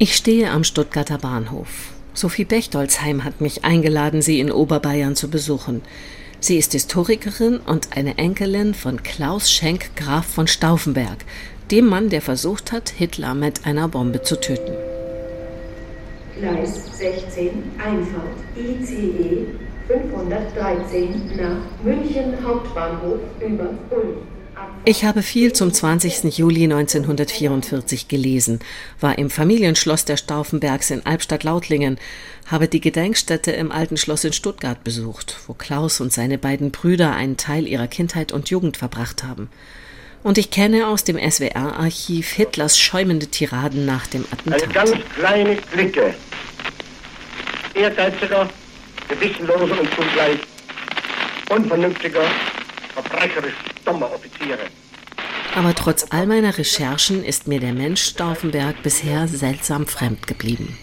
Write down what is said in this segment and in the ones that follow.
Ich stehe am Stuttgarter Bahnhof. Sophie Bechtolsheim hat mich eingeladen, sie in Oberbayern zu besuchen. Sie ist Historikerin und eine Enkelin von Klaus Schenk Graf von Stauffenberg, dem Mann, der versucht hat, Hitler mit einer Bombe zu töten. Gleis 16, Einfahrt ICE 513 nach München Hauptbahnhof über Ulm. Ich habe viel zum 20. Juli 1944 gelesen, war im Familienschloss der Stauffenbergs in Albstadt-Lautlingen, habe die Gedenkstätte im Alten Schloss in Stuttgart besucht, wo Klaus und seine beiden Brüder einen Teil ihrer Kindheit und Jugend verbracht haben. Und ich kenne aus dem SWR-Archiv Hitlers schäumende Tiraden nach dem Attentat. Eine ganz kleine Clique ehrgeiziger, gewissenloser und zugleich unvernünftiger, verbrecherisch dummer Offiziere. Aber trotz all meiner Recherchen ist mir der Mensch Stauffenberg bisher seltsam fremd geblieben.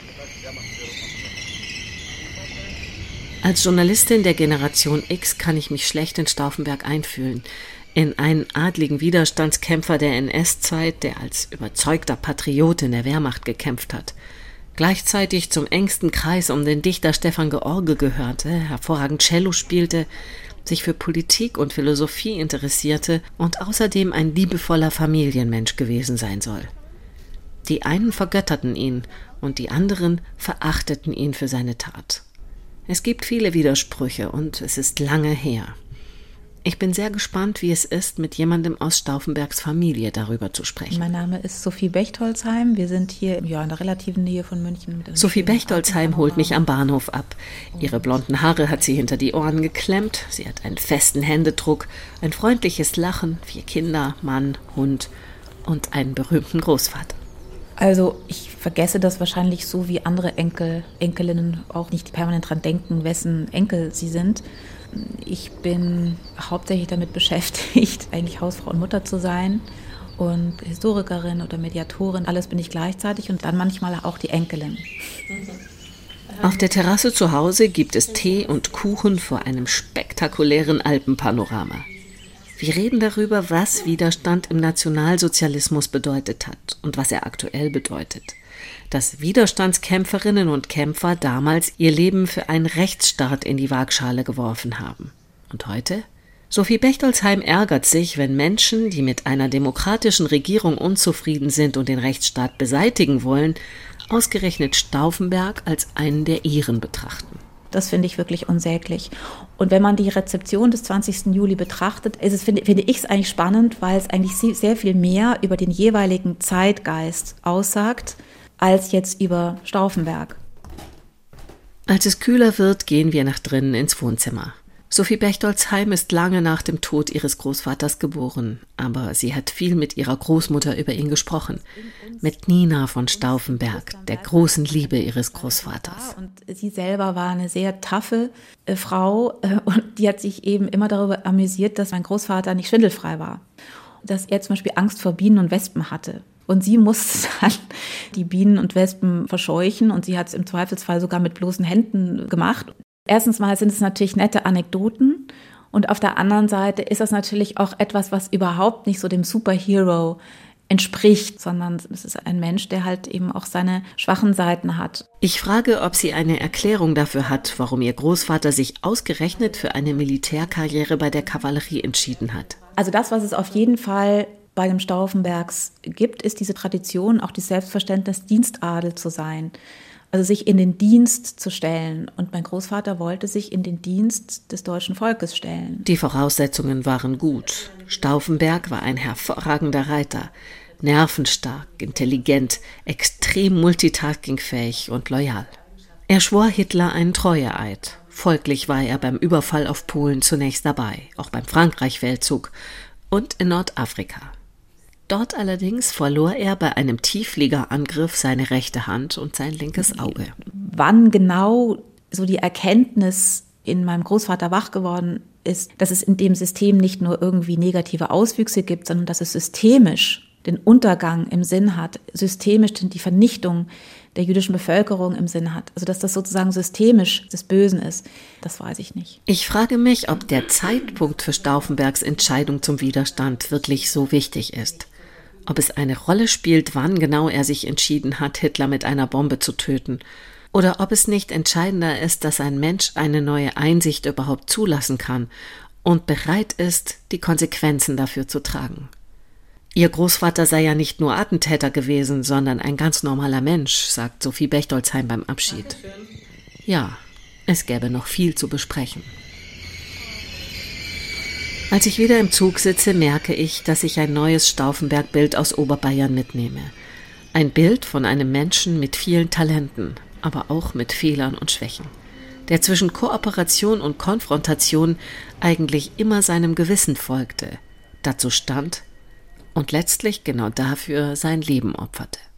Als Journalistin der Generation X kann ich mich schlecht in Stauffenberg einfühlen. In einen adligen Widerstandskämpfer der NS-Zeit, der als überzeugter Patriot in der Wehrmacht gekämpft hat. Gleichzeitig zum engsten Kreis um den Dichter Stefan George gehörte, hervorragend Cello spielte, sich für Politik und Philosophie interessierte und außerdem ein liebevoller Familienmensch gewesen sein soll. Die einen vergötterten ihn und die anderen verachteten ihn für seine Tat. Es gibt viele Widersprüche und es ist lange her. Ich bin sehr gespannt, wie es ist, mit jemandem aus Stauffenbergs Familie darüber zu sprechen. Mein Name ist Sophie Bechtolsheim. Wir sind hier in der relativen Nähe von München. Sophie Bechtolsheim holt mich am Bahnhof ab. Ihre blonden Haare hat sie hinter die Ohren geklemmt. Sie hat einen festen Händedruck, ein freundliches Lachen, 4 Kinder, Mann, Hund und einen berühmten Großvater. Also ich vergesse das wahrscheinlich so wie andere Enkelinnen auch nicht permanent dran denken, wessen Enkel sie sind. Ich bin hauptsächlich damit beschäftigt, eigentlich Hausfrau und Mutter zu sein und Historikerin oder Mediatorin. Alles bin ich gleichzeitig und dann manchmal auch die Enkelin. Auf der Terrasse zu Hause gibt es Tee und Kuchen vor einem spektakulären Alpenpanorama. Wir reden darüber, was Widerstand im Nationalsozialismus bedeutet hat und was er aktuell bedeutet. Dass Widerstandskämpferinnen und Kämpfer damals ihr Leben für einen Rechtsstaat in die Waagschale geworfen haben. Und heute? Sophie Bechtolsheim ärgert sich, wenn Menschen, die mit einer demokratischen Regierung unzufrieden sind und den Rechtsstaat beseitigen wollen, ausgerechnet Stauffenberg als einen der ihren betrachten. Das finde ich wirklich unsäglich. Und wenn man die Rezeption des 20. Juli betrachtet, finde ich es eigentlich spannend, weil es eigentlich sehr viel mehr über den jeweiligen Zeitgeist aussagt, als jetzt über Stauffenberg. Als es kühler wird, gehen wir nach drinnen ins Wohnzimmer. Sophie Bechtolsheim ist lange nach dem Tod ihres Großvaters geboren, aber sie hat viel mit ihrer Großmutter über ihn gesprochen. Mit Nina von Stauffenberg, der großen Liebe ihres Großvaters. Und sie selber war eine sehr taffe Frau und die hat sich eben immer darüber amüsiert, dass mein Großvater nicht schwindelfrei war. Dass er zum Beispiel Angst vor Bienen und Wespen hatte. Und sie musste dann die Bienen und Wespen verscheuchen und sie hat es im Zweifelsfall sogar mit bloßen Händen gemacht. Erstens mal sind es natürlich nette Anekdoten und auf der anderen Seite ist das natürlich auch etwas, was überhaupt nicht so dem Superhero entspricht, sondern es ist ein Mensch, der halt eben auch seine schwachen Seiten hat. Ich frage, ob sie eine Erklärung dafür hat, warum ihr Großvater sich ausgerechnet für eine Militärkarriere bei der Kavallerie entschieden hat. Also das, was es auf jeden Fall bei den Stauffenbergs gibt, ist diese Tradition, auch das Selbstverständnis, Dienstadel zu sein. Also sich in den Dienst zu stellen. Und mein Großvater wollte sich in den Dienst des deutschen Volkes stellen. Die Voraussetzungen waren gut. Stauffenberg war ein hervorragender Reiter. Nervenstark, intelligent, extrem multitaskingfähig und loyal. Er schwor Hitler einen Treueeid. Folglich war er beim Überfall auf Polen zunächst dabei, auch beim Frankreich-Feldzug und in Nordafrika. Dort allerdings verlor er bei einem Tieffliegerangriff seine rechte Hand und sein linkes Auge. Wann genau so die Erkenntnis in meinem Großvater wach geworden ist, dass es in dem System nicht nur irgendwie negative Auswüchse gibt, sondern dass es systemisch den Untergang im Sinn hat, systemisch die Vernichtung der jüdischen Bevölkerung im Sinn hat. Also dass das sozusagen systemisch des Bösen ist, das weiß ich nicht. Ich frage mich, ob der Zeitpunkt für Stauffenbergs Entscheidung zum Widerstand wirklich so wichtig ist. ob es eine Rolle spielt, wann genau er sich entschieden hat, Hitler mit einer Bombe zu töten, oder ob es nicht entscheidender ist, dass ein Mensch eine neue Einsicht überhaupt zulassen kann und bereit ist, die Konsequenzen dafür zu tragen. Ihr Großvater sei ja nicht nur Attentäter gewesen, sondern ein ganz normaler Mensch, sagt Sophie Bechtolzheim beim Abschied. Dankeschön. Ja, es gäbe noch viel zu besprechen. Als ich wieder im Zug sitze, merke ich, dass ich ein neues Stauffenberg-Bild aus Oberbayern mitnehme. Ein Bild von einem Menschen mit vielen Talenten, aber auch mit Fehlern und Schwächen, der zwischen Kooperation und Konfrontation eigentlich immer seinem Gewissen folgte, dazu stand und letztlich genau dafür sein Leben opferte.